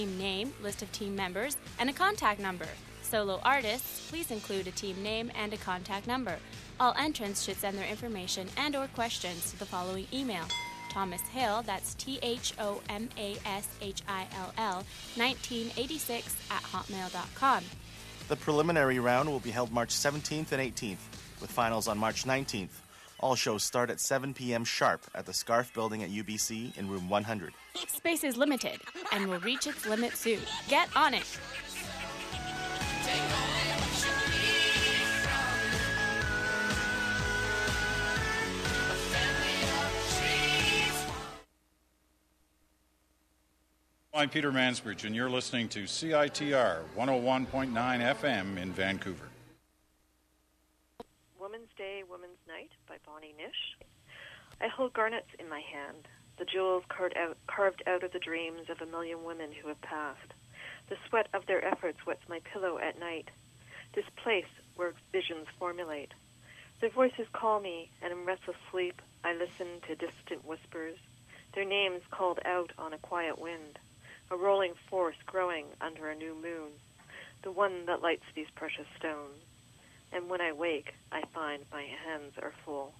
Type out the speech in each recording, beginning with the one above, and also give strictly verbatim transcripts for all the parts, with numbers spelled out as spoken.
team name, list of team members, and a contact number. Solo artists, please include a team name and a contact number. All entrants should send their information and or questions to the following email. Thomas Hill, that's T H O M A S H I L L, nineteen eighty-six at hotmail dot com. The preliminary round will be held March seventeenth and eighteenth, with finals on March nineteenth. All shows start at seven p.m. sharp at the Scarf Building at U B C in room one hundred. Space is limited and will reach its limit soon. Get on it! I'm Peter Mansbridge, and you're listening to C I T R one oh one point nine F M in Vancouver. Women's Day, Women's Night by Bonnie Nish. I hold garnets in my hand, the jewels carved out, carved out of the dreams of a million women who have passed. The sweat of their efforts wets my pillow at night, this place where visions formulate. Their voices call me, and in restless sleep I listen to distant whispers, their names called out on a quiet wind, a rolling force growing under a new moon, the one that lights these precious stones. And when I wake, I find my hands are full.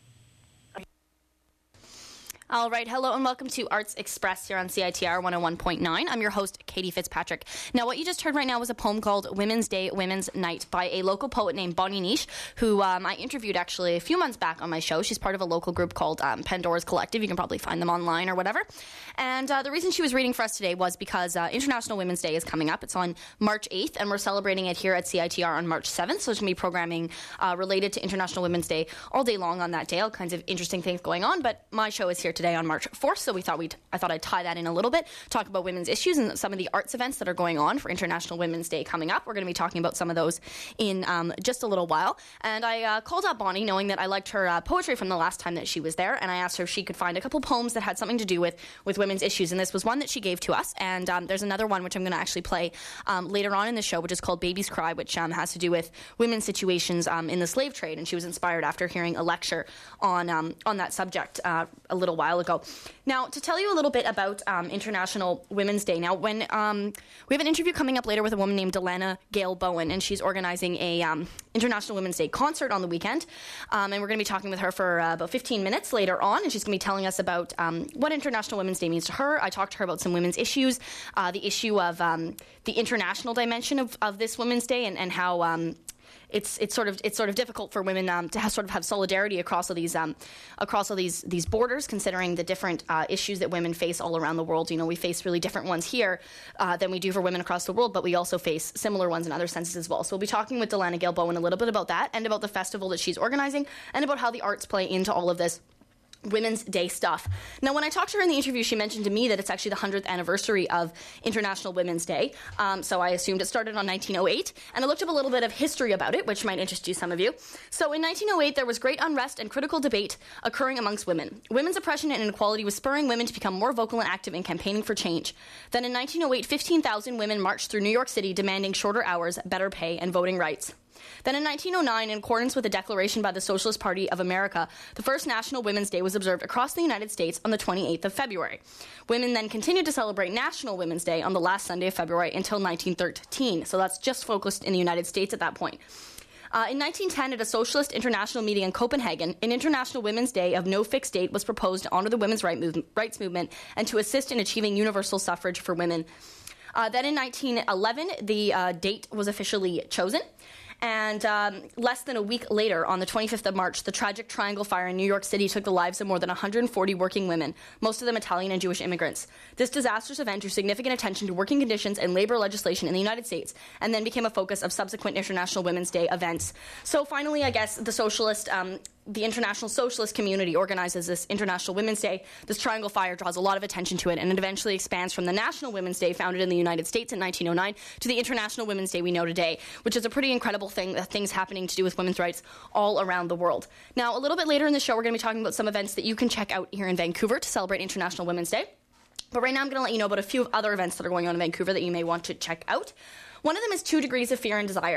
All right, hello and welcome to Arts Express here on C I T R one oh one point nine. I'm your host, Katie Fitzpatrick. Now, what you just heard right now was a poem called Women's Day, Women's Night by a local poet named Bonnie Nish, who um, I interviewed actually a few months back on my show. She's part of a local group called um, Pandora's Collective. You can probably find them online or whatever. And uh, the reason she was reading for us today was because uh, International Women's Day is coming up. It's on March eighth, and we're celebrating it here at C I T R on March seventh. So there's going to be programming uh, related to International Women's Day all day long on that day. All kinds of interesting things going on. But my show is here today on March fourth, so we thought we'd, I thought I'd tie that in a little bit, talk about women's issues and some of the arts events that are going on for International Women's Day coming up. We're going to be talking about some of those in um, just a little while. And I uh, called up Bonnie knowing that I liked her uh, poetry from the last time that she was there, and I asked her if she could find a couple poems that had something to do with, with women's issues, and this was one that she gave to us. And um, there's another one which I'm going to actually play um, later on in the show, which is called Babies Cry, which um, has to do with women's situations um, in the slave trade, and she was inspired after hearing a lecture on, um, on that subject uh, a little while ago. Now, to tell you a little bit about um, International Women's Day. Now, when um, we have an interview coming up later with a woman named Delana Gale Bowen, and she's organizing a um, International Women's Day concert on the weekend. Um, and we're going to be talking with her for uh, about fifteen minutes later on, and she's going to be telling us about um, what International Women's Day means to her. I talked to her about some women's issues, uh, the issue of um, the international dimension of, of this Women's Day, and, and how um, It's it's sort of it's sort of difficult for women um, to have, sort of have solidarity across all these um, across all these these borders, considering the different uh, issues that women face all around the world. You know, we face really different ones here uh, than we do for women across the world, but we also face similar ones in other senses as well. So we'll be talking with Delana Gale Bowen a little bit about that, and about the festival that she's organizing, and about how the arts play into all of this Women's Day stuff. Now, when I talked to her in the interview, she mentioned to me that it's actually the hundredth anniversary of International Women's Day. Um, so I assumed it started on nineteen oh eight. And I looked up a little bit of history about it, which might interest you, some of you. So in nineteen oh eight, there was great unrest and critical debate occurring amongst women. Women's oppression and inequality was spurring women to become more vocal and active in campaigning for change. Then in nineteen oh eight, fifteen thousand women marched through New York City demanding shorter hours, better pay, and voting rights. Then in nineteen oh nine, in accordance with a declaration by the Socialist Party of America, the first National Women's Day was observed across the United States on the twenty-eighth of February. Women then continued to celebrate National Women's Day on the last Sunday of February until nineteen thirteen. So that's just focused in the United States at that point. Uh, in nineteen ten, at a Socialist International meeting in Copenhagen, an International Women's Day of no fixed date was proposed to honor the women's right move- rights movement and to assist in achieving universal suffrage for women. Uh, then in nineteen eleven, the uh, date was officially chosen. And um, less than a week later, on the twenty-fifth of March, the tragic Triangle Fire in New York City took the lives of more than one hundred forty working women, most of them Italian and Jewish immigrants. This disastrous event drew significant attention to working conditions and labor legislation in the United States, and then became a focus of subsequent International Women's Day events. So finally, I guess, the socialist... Um, the international socialist community organizes this International Women's Day. This Triangle Fire draws a lot of attention to it, and it eventually expands from the National Women's Day, founded in the United States in nineteen oh nine, to the International Women's Day we know today, which is a pretty incredible thing, uh, things happening to do with women's rights all around the world. Now, a little bit later in the show, we're going to be talking about some events that you can check out here in Vancouver to celebrate International Women's Day. But right now, I'm going to let you know about a few other events that are going on in Vancouver that you may want to check out. One of them is Two Degrees of Fear and Desire.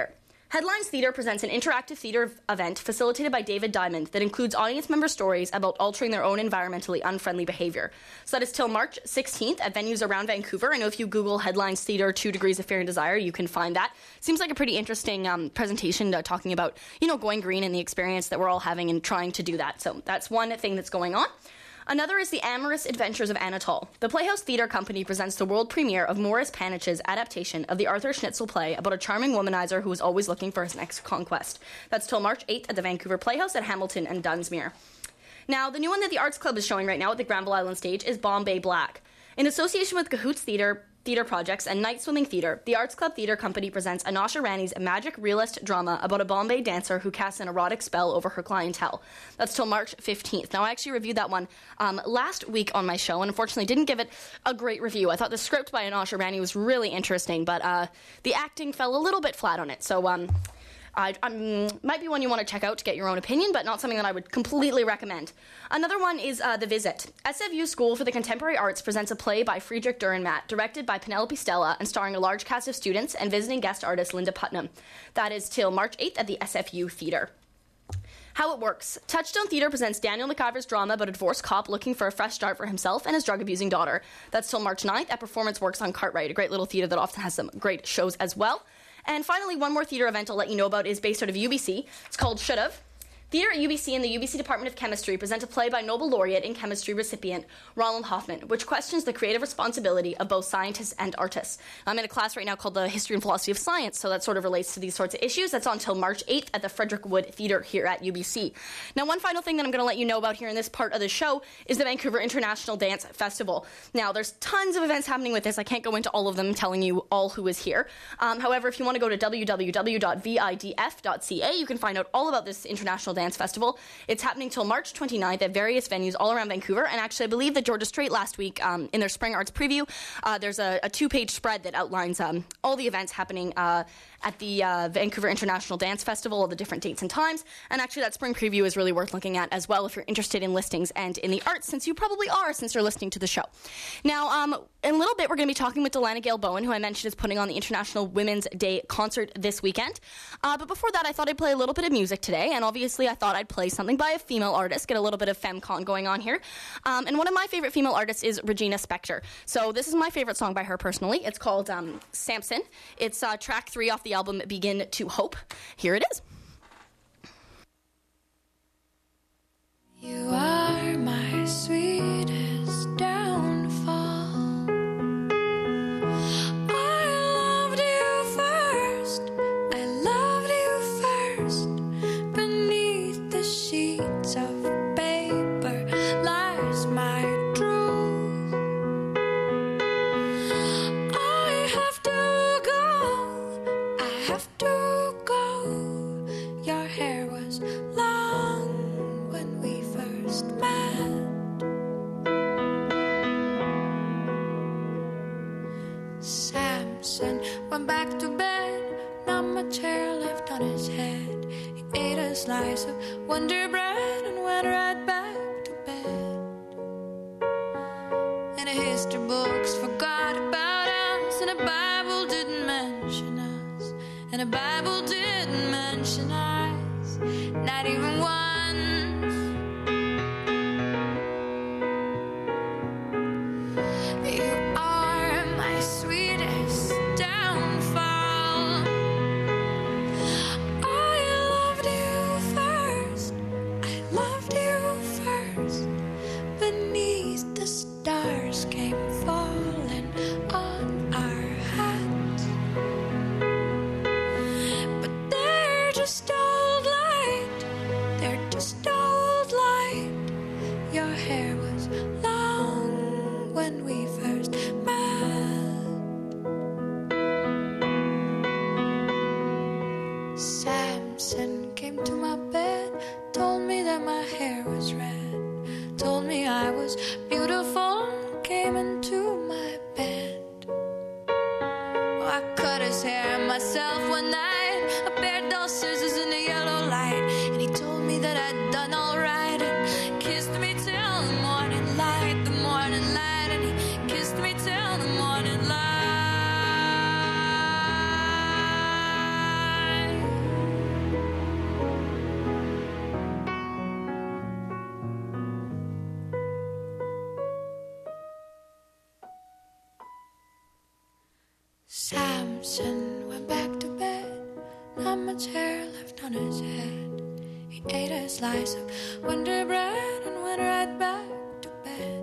Headlines Theatre presents an interactive theatre event facilitated by David Diamond that includes audience member stories about altering their own environmentally unfriendly behaviour. So that is till March sixteenth at venues around Vancouver. I know if you Google Headlines Theatre Two Degrees of Fear and Desire, you can find that. Seems like a pretty interesting um, presentation uh, talking about, you know, going green and the experience that we're all having and trying to do that. So that's one thing that's going on. Another is the Amorous Adventures of Anatole. The Playhouse Theatre Company presents the world premiere of Morris Panich's adaptation of the Arthur Schnitzel play about a charming womanizer who is always looking for his next conquest. That's till March eighth at the Vancouver Playhouse at Hamilton and Dunsmuir. Now, the new one that the Arts Club is showing right now at the Granville Island stage is Bombay Black. In association with Cahoots Theatre, Theatre Projects, and Night Swimming Theatre, the Arts Club Theatre Company presents Anasha Rani's magic realist drama about a Bombay dancer who casts an erotic spell over her clientele. That's till March fifteenth. Now, I actually reviewed that one um, last week on my show, and unfortunately didn't give it a great review. I thought the script by Anasha Rani was really interesting, but uh, the acting fell a little bit flat on it. So, um... Uh, um, might be one you want to check out to get your own opinion, but not something that I would completely recommend. Another one is uh, The Visit. S F U School for the Contemporary Arts presents a play by Friedrich Dürrenmatt, directed by Penelope Stella and starring a large cast of students and visiting guest artist Linda Putnam. That is till March eighth at the S F U Theatre. How it works. Touchstone Theatre presents Daniel McIver's drama about a divorced cop looking for a fresh start for himself and his drug-abusing daughter. That's till March ninth at Performance Works on Cartwright, a great little theatre that often has some great shows as well. And finally, one more theatre event I'll let you know about is based out of U B C. It's called Should've. Theatre at U B C and the U B C Department of Chemistry present a play by Nobel laureate in chemistry recipient Ronald Hoffman, which questions the creative responsibility of both scientists and artists. I'm in a class right now called the History and Philosophy of Science, so that sort of relates to these sorts of issues. That's on until March eighth at the Frederick Wood Theatre here at U B C. Now, one final thing that I'm going to let you know about here in this part of the show is the Vancouver International Dance Festival. Now, there's tons of events happening with this. I can't go into all of them telling you all who is here. Um, however, if you want to go to w w w dot vidf dot c a, you can find out all about this International Dance Festival. It's happening till March twenty-ninth at various venues all around Vancouver. And actually, I believe that Georgia Strait last week, um, in their Spring Arts preview, uh, there's a, a two-page spread that outlines um, all the events happening uh, at the uh, Vancouver International Dance Festival, all the different dates and times. And actually, that spring preview is really worth looking at as well if you're interested in listings and in the arts, since you probably are, since you're listening to the show. Now, um, in a little bit, we're going to be talking with Delana Gale Bowen, who I mentioned is putting on the International Women's Day concert this weekend. Uh, but before that, I thought I'd play a little bit of music today, and obviously I thought I'd play something by a female artist, get a little bit of femcon going on here. Um, and one of my favorite female artists is Regina Spektor. So this is my favorite song by her personally. It's called um, Samson. It's uh, track three off the album Begin to Hope. Here it is. You are my sweetest downfall. I loved you first. I loved you first. Beneath the sheets of paper lies my truth. I have to go. I have to go. Your hair was long when we first met. Samson went back to bed, not much hair left on his head. He ate a slice of Wonder Bread and went right back to bed. And the history books forgot about us, and the Bible didn't mention us, and the Bible didn't mention us, not even once. You are my sweetest downfall. I loved you first. I loved you first. Beneath the stars came falling on our hats. But they're just old light. They're just old light. Your hair was long when we first met. Samson came to my bed, told me that my hair was red, told me I was beautiful, came into my bed. Oh, I cut his hair myself one night, a pair of dull scissors in the yellow light, and he told me that I'd done all right and kissed me till the morning light, the morning light, and he kissed me till the morning light. Samson went back to bed, not much hair left on his head. He ate a slice of Wonder Bread and went right back to bed.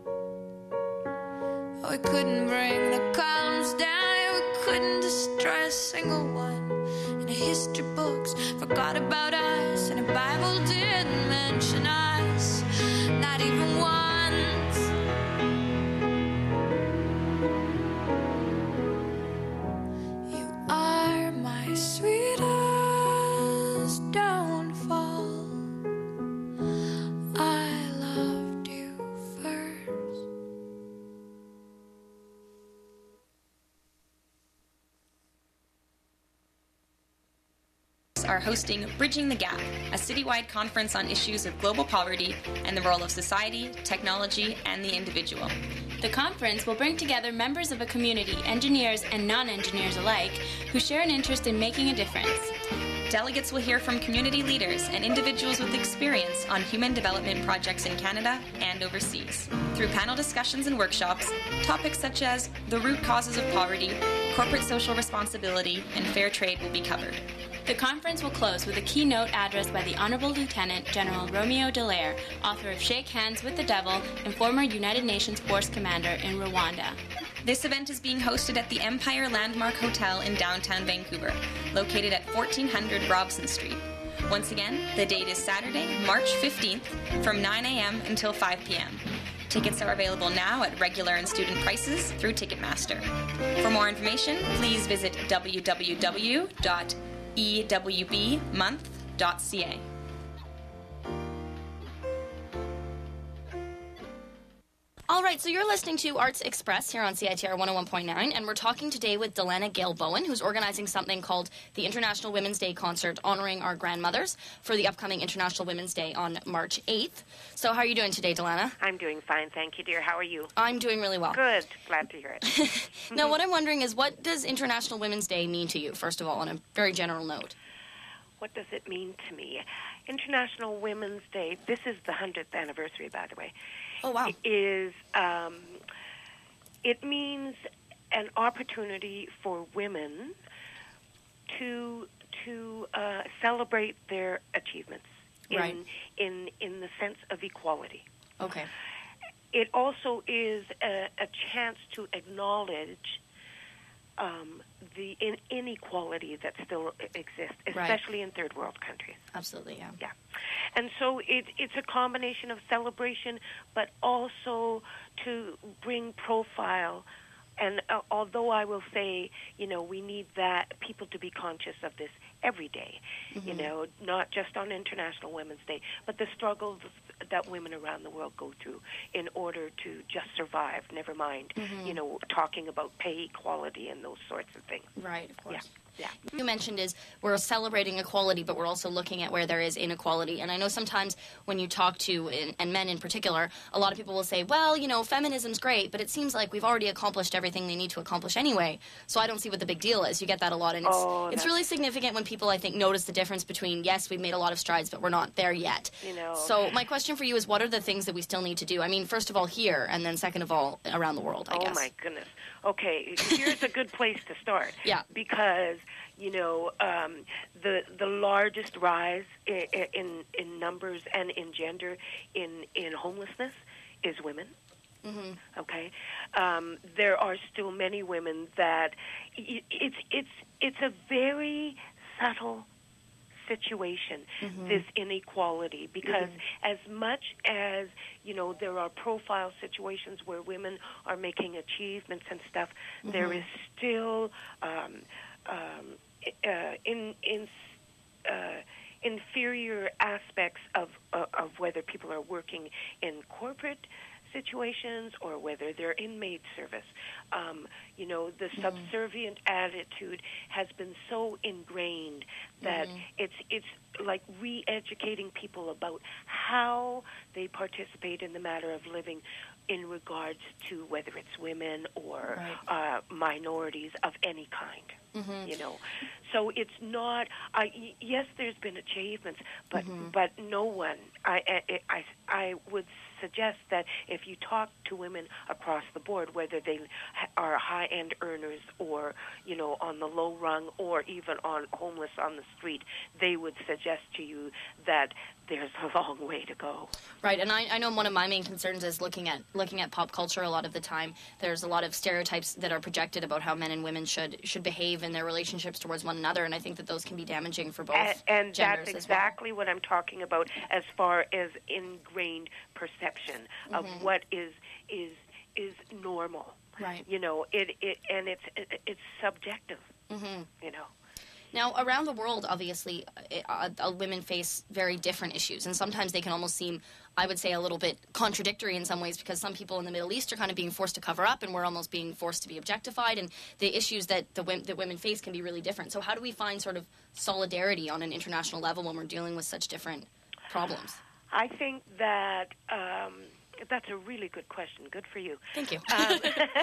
Oh, we couldn't bring the columns down, we couldn't destroy a single one. And the history books forgot about us, and the Bible didn't mention us, not even once. You are my sweetest downfall. I loved you first. Are hosting Bridging the Gap, a citywide conference on issues of global poverty and the role of society, technology, and the individual. The conference will bring together members of a community, engineers and non-engineers alike, who share an interest in making a difference. Delegates will hear from community leaders and individuals with experience on human development projects in Canada and overseas. Through panel discussions and workshops, topics such as the root causes of poverty, corporate social responsibility, and fair trade will be covered. The conference will close with a keynote address by the Honorable Lieutenant General Romeo Dallaire, author of Shake Hands with the Devil and former United Nations Force Commander in Rwanda. This event is being hosted at the Empire Landmark Hotel in downtown Vancouver, located at fourteen hundred Robson Street. Once again, the date is Saturday, March fifteenth, from nine a.m. until five p.m. Tickets are available now at regular and student prices through Ticketmaster. For more information, please visit w w w dot e w b month dot c a. All right, so you're listening to Arts Express here on C I T R one oh one point nine, and we're talking today with Delana Gale Bowen, who's organizing something called the International Women's Day Concert honoring our grandmothers for the upcoming International Women's Day on March eighth. So how are you doing today, Delana? I'm doing fine, thank you, dear. How are you? I'm doing really well. Good. Glad to hear it. Now, what I'm wondering is, what does International Women's Day mean to you, first of all, on a very general note? What does it mean to me? International Women's Day, this is the hundredth anniversary, by the way. Oh, wow. It is, um, it means an opportunity for women to to uh, celebrate their achievements in, Right. in in the sense of equality. Okay. It also is a, a chance to acknowledge um, the in- inequality that still exists, especially Right. in third world countries. Absolutely, yeah. Yeah. And so it, it's a combination of celebration, but also to bring profile. And uh, although I will say, you know, we need that people to be conscious of this every day, Mm-hmm. you know, not just on International Women's Day, but the struggles that women around the world go through in order to just survive, never mind, Mm-hmm. you know, talking about pay equality and those sorts of things. Right, of course. Yeah. Yeah. You mentioned is we're celebrating equality, but we're also looking at where there is inequality. And I know sometimes when you talk to, and men in particular, a lot of people will say, well, you know, feminism's great, but it seems like we've already accomplished everything they need to accomplish anyway. So I don't see what the big deal is. You get that a lot. And it's, Oh, it's that's- really significant when people, I think, notice the difference between, yes, we've made a lot of strides, but we're not there yet. You know. So my question for you is, what are the things that we still need to do? I mean, first of all, here, and then second of all, around the world, I oh, guess. my goodness. Okay, here's a good place to start. Yeah. Because, you know, um, the the largest rise in, in in numbers and in gender in, in homelessness is women. Mm-hmm. Okay, um, there are still many women that y- it's it's it's a very subtle situation, Mm-hmm. this inequality, because as much as, you know, there are profile situations where women are making achievements and stuff, Mm-hmm. there is still um, um, uh, in in uh, inferior aspects of uh, of whether people are working in corporate situations or whether they're in maid service. Um, you know, the Mm-hmm. subservient attitude has been so ingrained that Mm-hmm. it's it's like re-educating people about how they participate in the matter of living in regards to whether it's women or Right. uh, minorities of any kind. Mm-hmm. You know, so it's not. I y- yes, there's been achievements, but Mm-hmm. but no one. I, I I I would suggest that if you talk to women across the board, whether they are high-end earners or, you know, on the low rung or even on homeless on the street, they would suggest to you that there's a long way to go. Right, and I, I know one of my main concerns is looking at looking at pop culture a lot of the time. There's a lot of stereotypes that are projected about how men and women should should behave in their relationships towards one another, and I think that those can be damaging for both and, and genders that's as well. exactly what I'm talking about as far as ingrained perception of Mhm. what is is is normal. Right. You know, it, it and it's it, it's subjective. Mm-hmm. You know. Now, around the world, obviously, uh, uh, women face very different issues, and sometimes they can almost seem, I would say, a little bit contradictory in some ways, because some people in the Middle East are kind of being forced to cover up, and we're almost being forced to be objectified, and the issues that the women, that women face can be really different. So how do we find sort of solidarity on an international level when we're dealing with such different problems? I think that um, that's a really good question. Good for you. Thank you. um,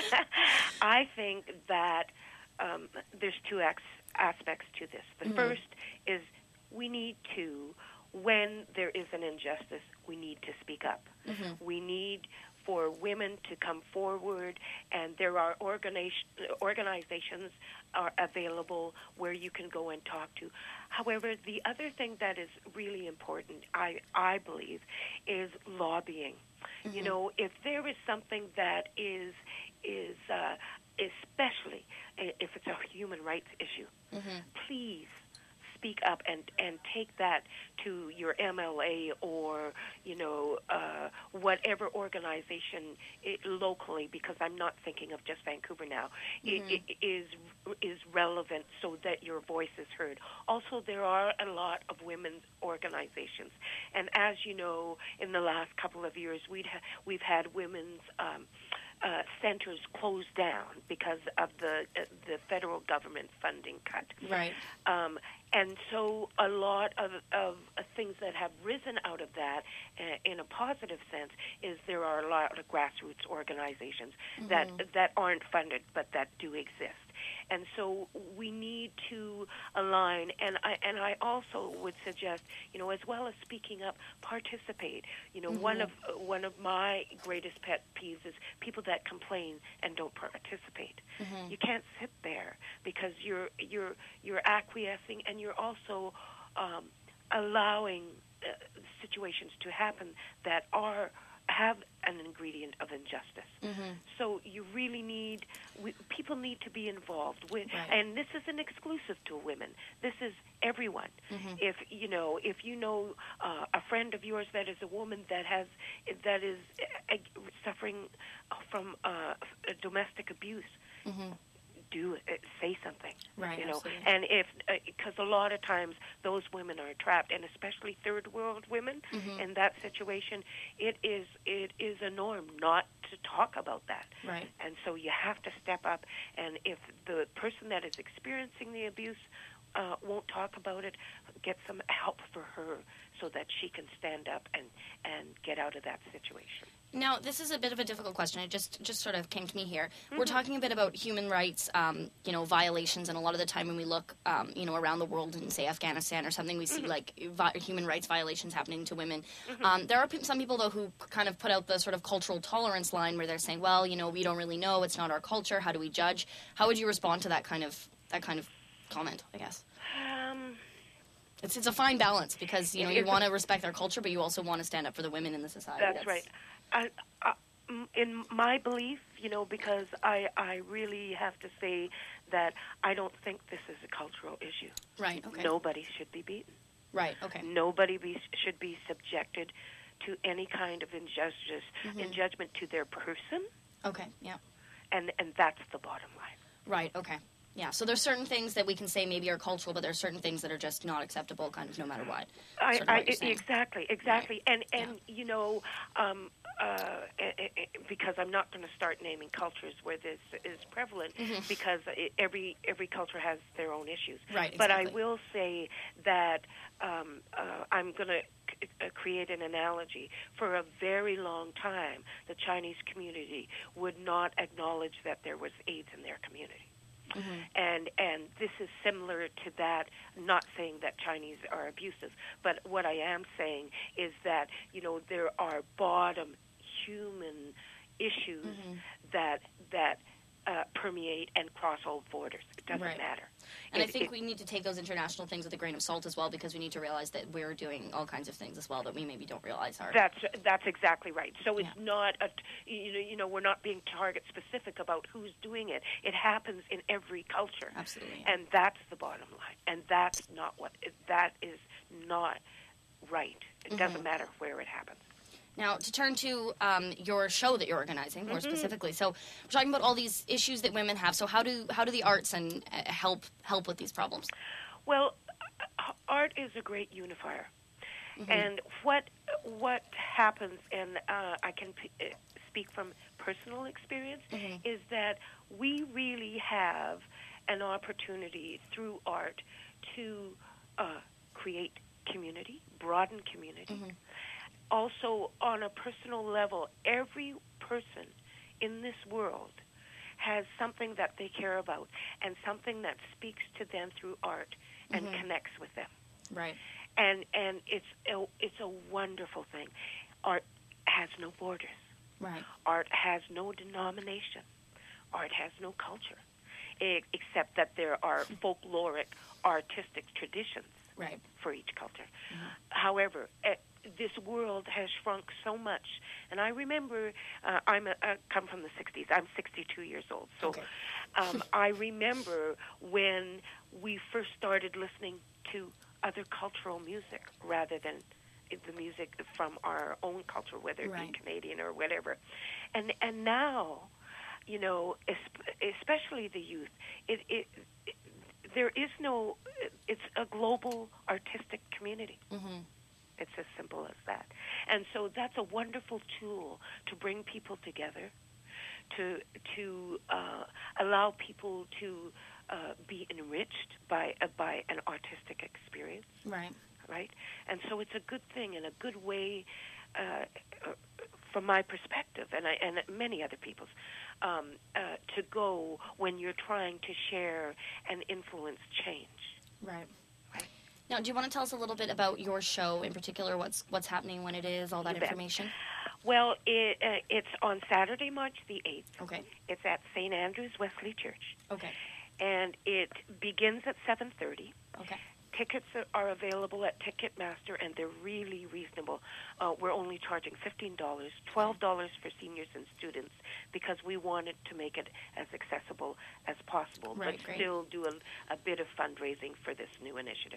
I think that um, there's two acts. aspects to this. The Mm-hmm. first is we need to, when there is an injustice, we need to speak up. Mm-hmm. We need for women to come forward, and there are organization, organizations are available where you can go and talk to. However, the other thing that is really important, I, I believe, is lobbying. Mm-hmm. You know, if there is something that is is uh, especially if it's a human rights issue, mm-hmm. please speak up and, and take that to your M L A or, you know, uh, whatever organization it, locally, because I'm not thinking of just Vancouver now, mm-hmm. it, it is is relevant so that your voice is heard. Also, there are a lot of women's organizations. And as you know, in the last couple of years, we'd ha- we've had women's um, Uh, centers closed down because of the uh, the federal government funding cut. Right. Um, and so a lot of, of uh, things that have risen out of that uh, in a positive sense is there are a lot of grassroots organizations mm-hmm. that that aren't funded but that do exist. And so we need to align, and I and I also would suggest, you know, as well as speaking up, participate. You know, mm-hmm. one of uh, one of my greatest pet peeves is people that complain and don't participate. Mm-hmm. You can't sit there because you're you're you're acquiescing, and you're also um, allowing uh, situations to happen that are have an ingredient of injustice. Mm-hmm. So you really need, we, people need to be involved with, right. And this isn't exclusive to women. This is everyone. Mm-hmm. If you know, if you know uh, a friend of yours that is a woman that has that is uh, suffering from uh, domestic abuse. Mm-hmm. Do it, say something, right? You know, absolutely. and if because uh, a lot of times those women are trapped, and especially third world women mm-hmm. in that situation, it is it is a norm not to talk about that, right? And so you have to step up, and if the person that is experiencing the abuse uh, won't talk about it, get some help for her so that she can stand up and and get out of that situation. Now, this is a bit of a difficult question. It just, just sort of came to me here. Mm-hmm. We're talking a bit about human rights, um, you know, violations, and a lot of the time when we look, um, you know, around the world in, say, Afghanistan or something, we see, mm-hmm. like, vi- human rights violations happening to women. Mm-hmm. Um, there are p- some people, though, who kind of put out the sort of cultural tolerance line where they're saying, well, you know, we don't really know. It's not our culture. How do we judge? How would you respond to that kind of that kind of comment, I guess? Um... It's it's a fine balance because, you know, you want to respect our culture, but you also want to stand up for the women in the society. That's, That's right. I, I, in my belief, you know, because I, I really have to say that I don't think this is a cultural issue. Right, okay. Nobody should be beaten. Right, okay. Nobody be, should be subjected to any kind of injustice, mm-hmm. in judgment to their person. Okay, yeah. And and that's the bottom line. Right, okay. Yeah, so there's certain things that we can say maybe are cultural, but there's certain things that are just not acceptable, kind of no matter what. I, sort of I, what exactly, exactly. Right. And, and yeah. you know, um, uh, because I'm not going to start naming cultures where this is prevalent, mm-hmm. because every every culture has their own issues. Right, exactly. But I will say that um, uh, I'm going to c- create an analogy. For a very long time, the Chinese community would not acknowledge that there was AIDS in their community. Mm-hmm. And and this is similar to that, not saying that Chinese are abusive, but what I am saying is that, you know, there are bottom human issues Mm-hmm. that that uh, permeate and cross all borders. It doesn't Right. matter. And It- I think it- we need to take those international things with a grain of salt as well, because we need to realize that we're doing all kinds of things as well that we maybe don't realize are. That's that's exactly right. So it's Yeah. not a you know you know we're not being target specific about who's doing it. It happens in every culture. Absolutely. And that's the bottom line. And that's not what that is not right. It doesn't Mm-hmm. matter where it happens. Now, to turn to um, your show that you're organizing more Mm-hmm. specifically, so we're talking about all these issues that women have. So how do how do the arts and uh, help help with these problems? Well, uh, art is a great unifier. And what what happens, and uh, I can p- uh, speak from personal experience, is that we really have an opportunity through art to uh, create community, broaden community. Also, on a personal level, every person in this world has something that they care about and something that speaks to them through art and connects with them. Right. And and it's a, it's a wonderful thing. Art has no borders. Right. Art has no denomination. Art has no culture, e- except that there are folkloric, artistic traditions Right. for each culture. However, eh, this world has shrunk so much, and I remember uh, I'm a, I come from the sixties. I'm sixty-two years old, so Okay. um, I remember when we first started listening to other cultural music rather than the music from our own culture, whether it Right. be Canadian or whatever. And and now, you know, es- especially the youth, it, it, it there is no. It's a global artistic community. Mm-hmm. It's as simple as that. And so that's a wonderful tool to bring people together, to to uh, allow people to uh, be enriched by uh, by an artistic experience, Right. right? And so it's a good thing and a good way, uh, uh, from my perspective, and I, and many other people's, um, uh, to go when you're trying to share and influence change. Right. Right. Now, do you want to tell us a little bit about your show in particular? What's what's happening, when it is, all that You bet. information? Well, it, uh, it's on Saturday, March the eighth. Okay. It's at Saint Andrew's Wesley Church, Okay. and it begins at seven thirty. Okay. Tickets are- are available at Ticketmaster, and they're really reasonable. Uh, we're only charging fifteen dollars, twelve dollars for seniors and students, because we wanted to make it as accessible as possible, Right, but great. still do a, a bit of fundraising for this new initiative.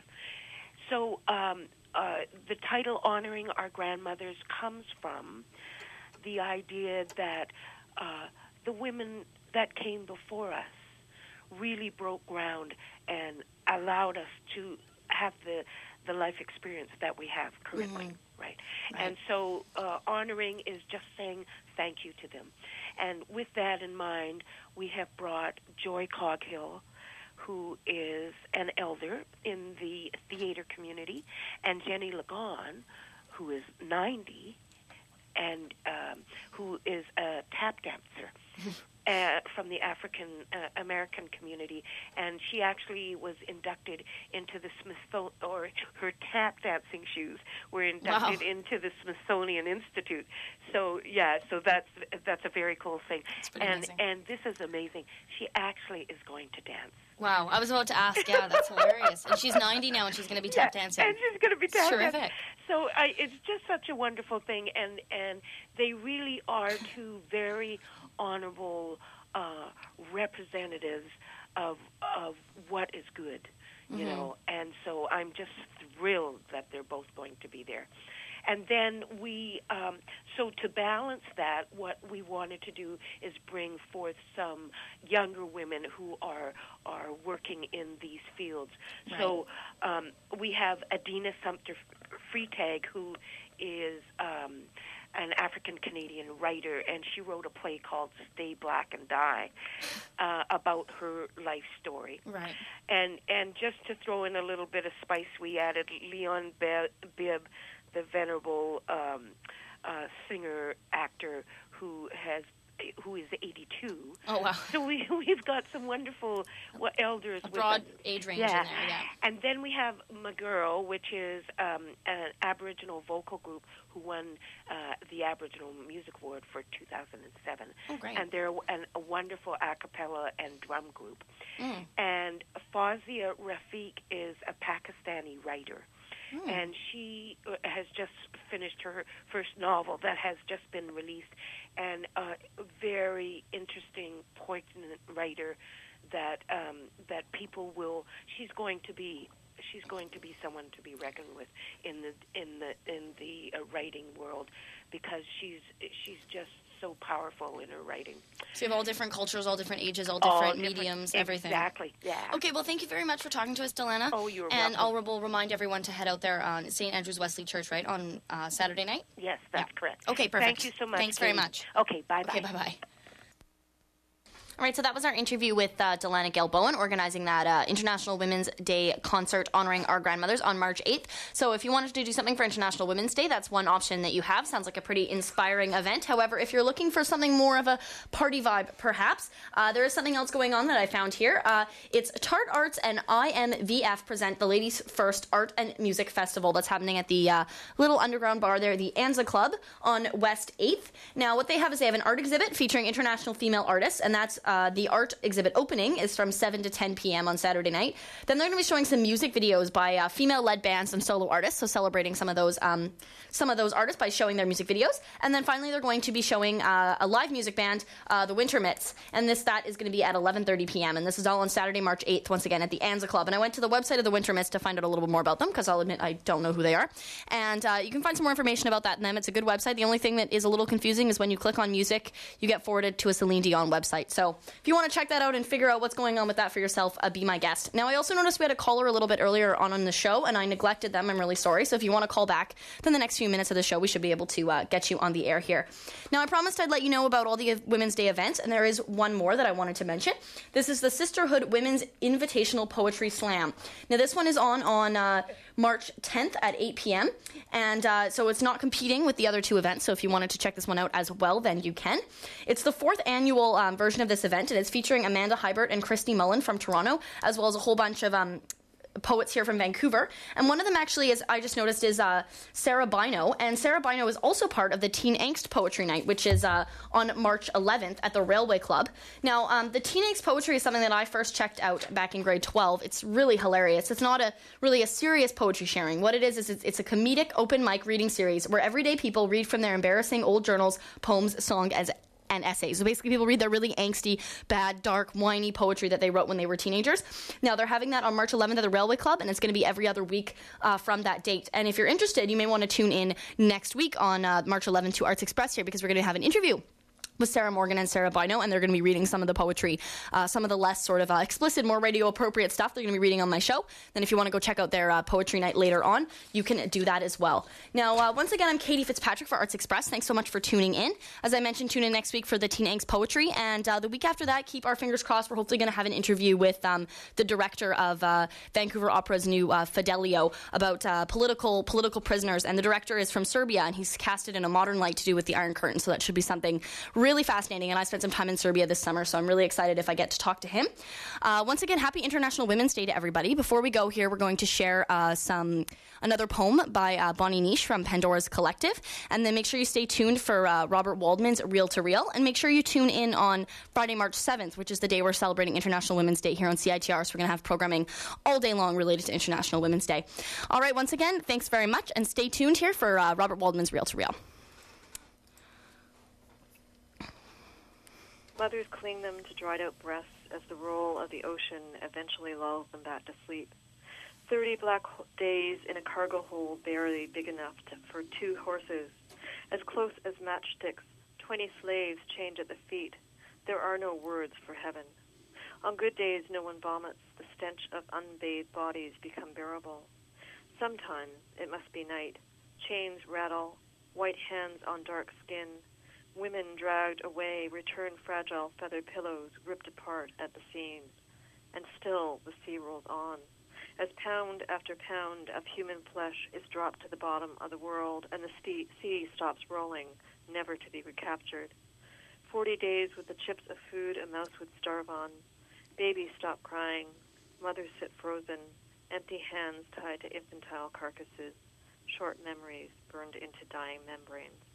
So um, uh, the title, Honoring Our Grandmothers, comes from the idea that uh, the women that came before us really broke ground and allowed us to have the the life experience that we have currently, right? And so uh, honoring is just saying thank you to them. And with that in mind, we have brought Joy Coghill, who is an elder in the theater community, and Jenny Lagon, who is ninety, and um, who is a tap dancer uh, from the African uh, American community, and she actually was inducted into the Smithsonian, or her tap dancing shoes were inducted Wow. into the Smithsonian Institute. So yeah, so that's that's a very cool thing. pretty And amazing. and this is amazing. She actually is going to dance. Wow. I was about to ask. Yeah, that's hilarious. And she's ninety now, and she's going to be tap dancing. And she's going to be tap Terrific. dancing. So I, it's just such a wonderful thing, and and they really are two very honorable uh, representatives of of what is good, you know. And so I'm just thrilled that they're both going to be there. And then we, um, so to balance that, what we wanted to do is bring forth some younger women who are are working in these fields. So um, we have Adina Sumter Freitag, who is um, an African-Canadian writer, and she wrote a play called Stay Black and Die uh, about her life story. Right. And and just to throw in a little bit of spice, we added Leon Be- Bibb, the venerable um, uh, singer actor who has who is eighty-two. Oh, wow. So we, we've got some wonderful well, elders A with broad us. age range yeah. in there, yeah. And then we have Magirl, which is um, an Aboriginal vocal group who won uh, the Aboriginal Music Award for two thousand seven. Oh, great. And they're an, a wonderful a cappella and drum group. Mm. And Fawzia Rafiq is a Pakistani writer. Mm. And she has just finished her first novel that has just been released, and a very interesting, poignant writer that um, that people will. She's going to be. She's going to be someone to be reckoned with in the in the in the uh, writing world, because she's she's just so powerful in her writing. So you have all different cultures, all different ages, all All different, different- mediums, everything. Exactly. Yeah. Okay, well, thank you very much for talking to us, Delana. Oh, you're and welcome. And I'll will remind everyone to head out there on Saint Andrew's Wesley Church, right, on uh, Saturday night? Yes, that's Yeah. correct. Okay, perfect. Thank you so much. Thanks very Katie. much. Okay, bye bye. Okay, bye-bye. All right, so that was our interview with uh, Delana Gale Bowen, organizing that uh, International Women's Day concert honoring our grandmothers on March eighth. So if you wanted to do something for International Women's Day, that's one option that you have. Sounds like a pretty inspiring event. However, if you're looking for something more of a party vibe, perhaps, uh, there is something else going on that I found here. Uh, it's Tart Arts and I M V F present the Ladies First Art and Music Festival that's happening at the uh, little underground bar there, the Anza Club, on West eighth. Now, what they have is they have an art exhibit featuring international female artists, and that's Uh, the art exhibit opening is from seven to ten p.m. on Saturday night. Then they're going to be showing some music videos by uh, female-led bands and solo artists, so celebrating some of those um, some of those artists by showing their music videos. And then finally, they're going to be showing uh, a live music band, uh, the Winter Mitts, and this that is going to be at eleven thirty p.m. And this is all on Saturday, March eighth, once again at the Anza Club. And I went to the website of the Winter Mitts to find out a little bit more about them, because I'll admit I don't know who they are. And uh, you can find some more information about that in them. It's a good website. The only thing that is a little confusing is when you click on music, you get forwarded to a Celine Dion website. So if you want to check that out and figure out what's going on with that for yourself, uh, be my guest. Now, I also noticed we had a caller a little bit earlier on in the show, and I neglected them. I'm really sorry. So if you want to call back, then the next few minutes of the show, we should be able to uh, get you on the air here. Now, I promised I'd let you know about all the Women's Day events, and there is one more that I wanted to mention. This is the Sisterhood Women's Invitational Poetry Slam. Now, this one is on on uh, March tenth at eight p.m., and uh, so it's not competing with the other two events, so if you wanted to check this one out as well, then you can. It's the fourth annual um, version of this event, and it's featuring Amanda Hybert and Christy Mullen from Toronto, as well as a whole bunch of um, poets here from Vancouver. And one of them actually is, I just noticed, is uh, Sarah Bino. And Sarah Bino is also part of the Teen Angst Poetry Night, which is uh, on March eleventh at the Railway Club. Now, um, the Teen Angst Poetry is something that I first checked out back in grade twelve. It's really hilarious. It's not a really a serious poetry sharing. What it is, is it's, it's a comedic open mic reading series where everyday people read from their embarrassing old journals, poems, song, as and essays. So basically people read their really angsty, bad, dark, whiny poetry that they wrote when they were teenagers. Now they're having that on March eleventh at the Railway Club, and it's going to be every other week uh, from that date. And if you're interested, you may want to tune in next week on uh, March eleventh to Arts Express here, because we're going to have an interview with Sarah Morgan and Sarah Bino, and they're going to be reading some of the poetry, uh, some of the less sort of uh, explicit, more radio-appropriate stuff they're going to be reading on my show. Then if you want to go check out their uh, poetry night later on, you can do that as well. Now, uh, once again, I'm Katie Fitzpatrick for Arts Express. Thanks so much for tuning in. As I mentioned, tune in next week for the Teen Angst Poetry, and uh, the week after that, keep our fingers crossed. We're hopefully going to have an interview with um, the director of uh, Vancouver Opera's new uh, Fidelio about uh, political political prisoners, and the director is from Serbia, and he's cast it in a modern light to do with the Iron Curtain, so that should be something really fascinating. And I spent some time in Serbia this summer, so I'm really excited if I get to talk to him. Uh, once again, happy International Women's Day to everybody. Before we go here, we're going to share uh, some another poem by uh, Bonnie Niche from Pandora's Collective, and then make sure you stay tuned for uh, Robert Waldman's Reel to Reel, and make sure you tune in on Friday, March seventh, which is the day we're celebrating International Women's Day here on C I T R, so we're going to have programming all day long related to International Women's Day. All right, once again, thanks very much, and stay tuned here for uh, Robert Waldman's Reel to Reel. Mothers cling them to dried-out breasts as the roll of the ocean eventually lulls them back to sleep. Thirty black days in a cargo hold barely big enough to, for two horses, as close as matchsticks, twenty slaves chained at the feet. There are no words for heaven. On good days, no one vomits. The stench of unbathed bodies become bearable. Sometimes it must be night. Chains rattle, white hands on dark skin. Women dragged away return fragile feather pillows ripped apart at the seams. And still the sea rolls on, as pound after pound of human flesh is dropped to the bottom of the world and the sea stops rolling, never to be recaptured. Forty days with the chips of food a mouse would starve on. Babies stop crying. Mothers sit frozen. Empty hands tied to infantile carcasses. Short memories burned into dying membranes.